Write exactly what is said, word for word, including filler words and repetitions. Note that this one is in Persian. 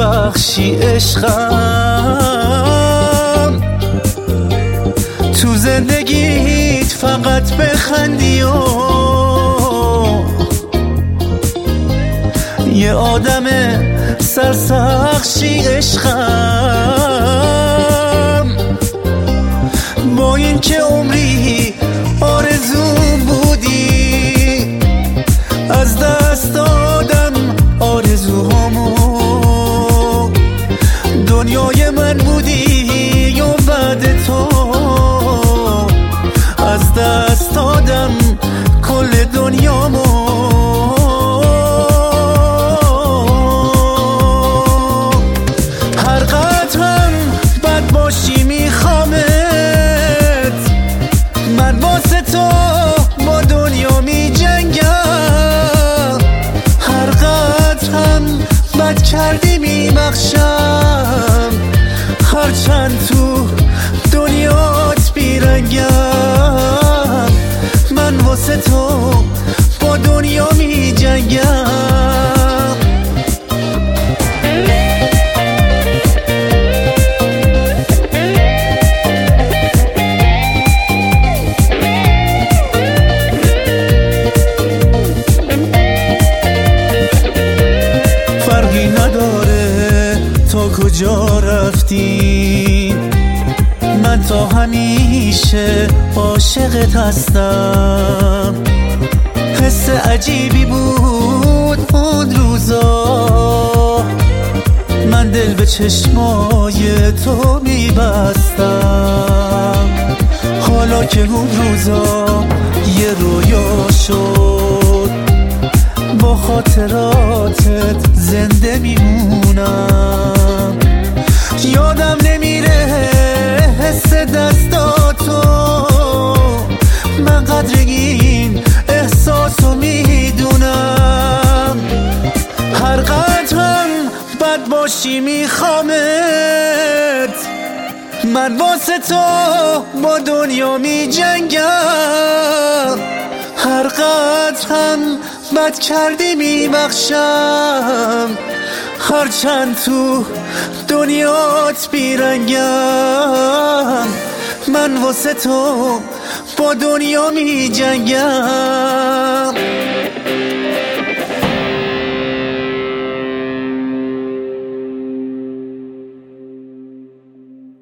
بخشی عشقم، تو زندگیت فقط بخندی و یه آدم سرسخشی عشقم. با این که عمری آرزوم بودی، از دست دادم آرزوهامو. دنیای من بودی و بعد تو از دست دادم کل دنیامو. هر قدرم بد باشی میخوامت، من واسه تو با دنیا میجنگم. هر قدرم بد کردی میبخشم، هرچند تو دنیات بیرنگم. من واسه تو با دنیا میجنگم. فرقی نداره تا کجا رفتی، من تا همیشه عاشقت هستم. حس عجیبی بود اون روزا، من دل به چشمای تو میبستم. حالا که اون روزا یه رویا شد، با خاطراتت زنده میمونم. یادم نمیره حس دستاتو، من قدر این احساسو میدونم. هر قدرم بد باشی میخوامت، من واسه تو با دنیا میجنگم. هر قدرم بد کردی میبخشم، هرچند تو دنیات بیرنگم. من واسه تو با دنیا میجنگم.